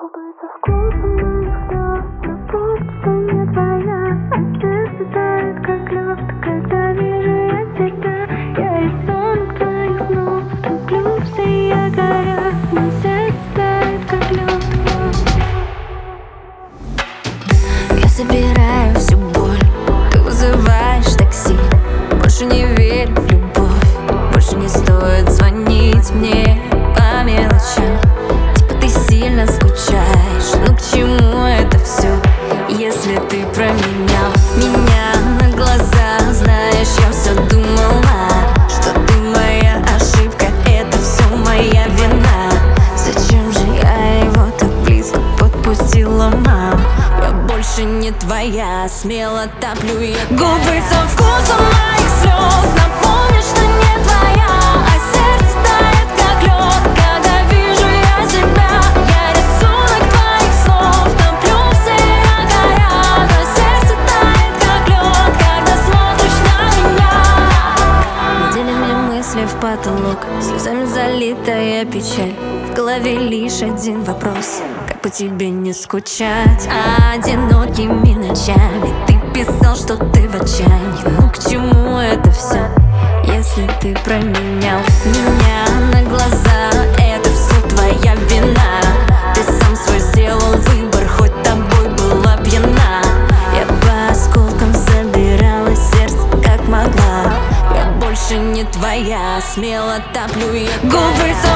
Губы со вкусом моих слез, любовь, что не твоя, а сердце тает, как лед, когда вижу я тебя. Я рисунок твоих снов, влюблюсь и я горю, но сердце тает, как лед. Я собираю всю боль, ты вызываешь такси. Больше не верю в любовь, больше не стоит звонить мне по мелочам. Типа ты сильно скучаешь, ну к чему это все, если ты променял меня на глаза? Знаешь, я все думала, что ты моя ошибка, это все моя вина. Зачем же я его так близко подпустила, мам? Я больше не твоя, смело топлю я. Губы со вкусом моих слез, напомню, что не твоя, а сердце тает, как лед, когда вижу я тебя. Я рисунок твоих слов, топлюсь и я горя, но сердце тает, как лед, когда смотришь на меня. Неделями мысли в потолок, слезами залитая печаль. В голове лишь один вопрос: как по тебе не скучать? Одинокими ночами ты писал, что ты в отчаянии. Ну к чему это все, если ты променял меня на глаза? Это все твоя вина. Ты сам свой сделал выбор, хоть тобой была пьяна. Я по осколкам забирала сердце, как могла. Я больше не твоя, смело топлю я. Губы